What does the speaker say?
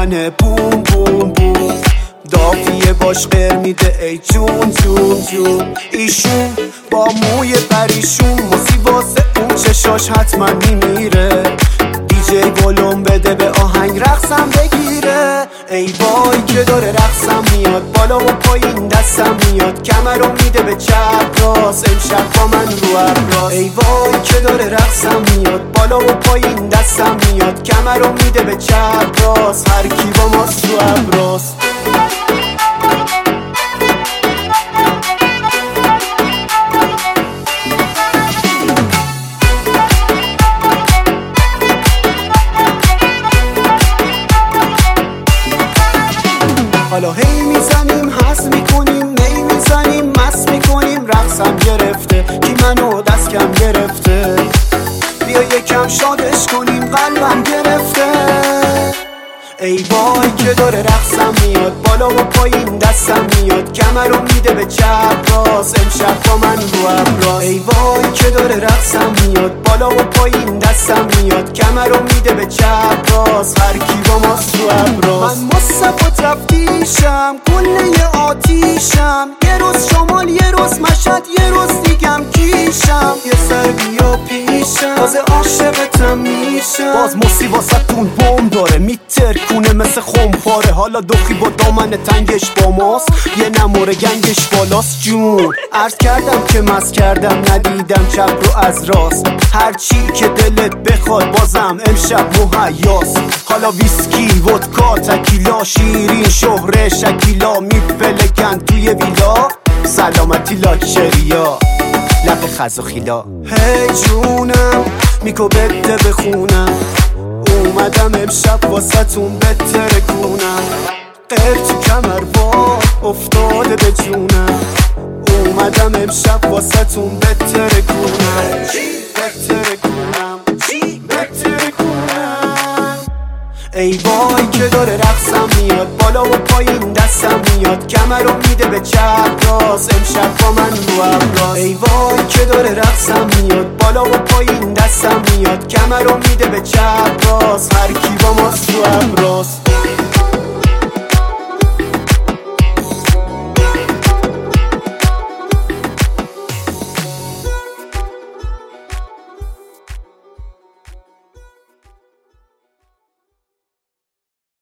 منه بوم بوم بوم، دافیه باش غیر میده ای جون جون جون. ایشون با موی پریشون، موسی واسه اون چشاش حتما میمیره. دیجی ولوم بده به آهنگ رقصم بگیره. ای وای که داره رقصم میاد، بالا و پایین دستم میاد، کمرم میده به چپ راست، امشب با من رو ابراز. ای وای که داره رقصم میاد، بالا و پایین دستم میاد، کمرم میده به چپ راست، هر کی با ماست رو ابراز. حالا هی میزنیم حس میکنیم، می میزنیم مست میکنیم، رقصم گرفته کی منو دست کم گرفته. بیا یکم شادش کنیم قلبم گرفته. ای وای که داره رقصم میاد، بالا و پایین دستم میاد، کمرم میده به چپ راست، امشب با من رو ابراز. ای وای که داره رقصم میاد، بالا و پایین دستم میاد، کمرم میده به چپ راست، هر کی با ماست رو ابراز. من مصطفی تفتیشم، کله آتیشم، یه روز شمال یه روز مشهد یه روز دیگم کیشم، یه سر بیا پیشم تازه عاشقتم میشم. باز موسی واسه‌تون بوم داره میترکونه مثل خمپاره، حالا دخی با دامن تنگش با ماست، یه نموره گنگش بالاست جون. عرض کردم که مست کردم ندیدم چپ رو از راست، هر چی که دلت بخواد بازم امشب مهیاست. حالا ویسکی ودکا تکیلا شیرین شهره شکیلا، میپلکن توی ویلا سلامتی لاکچریا لب خز و خیلا. هی جونم میکو بده بخونم، اومدم امشب واسه تون بتره کنم، قیر تو کمر با افتاده به جونم، اومدم امشب واسه تون بتره کنم، بتره کنم بتره کنم. ای وای که داره رقصم میاد، بالا و پایین دستم میاد، کمرم میده به چپ راست، امشب با من رو ابراز. ای وای که داره رقصم میاد، بالا و پایین دستم میاد، کمرم میده به چپ راست، هر کی با ماست رو ابراز.